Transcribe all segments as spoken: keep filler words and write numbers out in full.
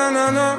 на-на-на.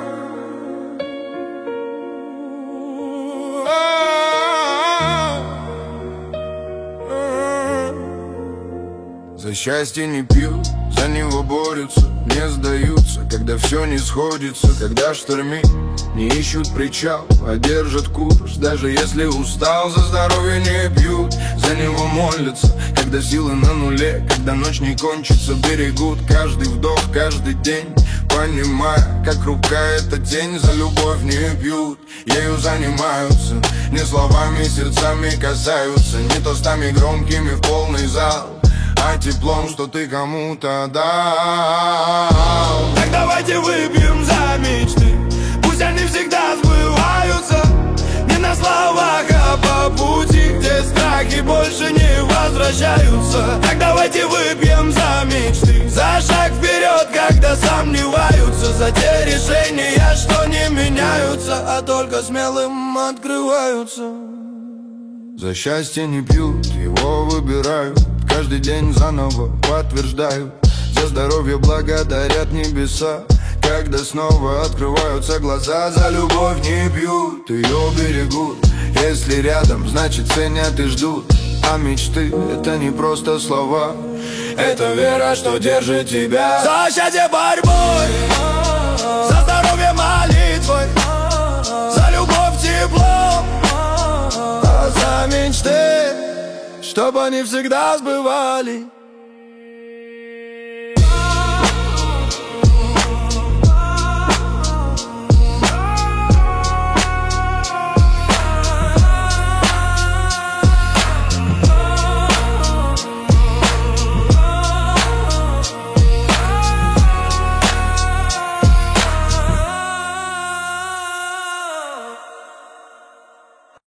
За счастье не пьют, за него борются, не сдаются, когда все не сходится, когда штормит, не ищут причал, а держат курс. Даже если устал, за здоровье не пьют, за него молятся, когда силы на нуле, когда ночь не кончится, берегут каждый вдох, каждый день, понимая, как хрупкая эта тень. За любовь не пьют, ею занимаются, не словами, сердцами касаются, не тостами громкими в полный зал, а теплом, что ты кому-то дал. Так давайте выпьем за мечты, пусть они всегда сбываются, не на словах, а по пути, где страхи больше не возвращаются. Так давайте выпьем за мечты, за шаг вперед, когда сомневаются, за те решения, что не меняются, а только смелым открываются. За счастье не пьют, его выбирают, каждый день заново подтверждают. За здоровье благодарят небеса, когда снова открываются глаза. За любовь не пьют, ее берегут, если рядом, значит ценят и ждут. А мечты — это не просто слова, это вера, что держит тебя. За счастье борьбой, за здоровье молитвой, за любовь теплом, а за мечты, чтобы они всегда сбывались.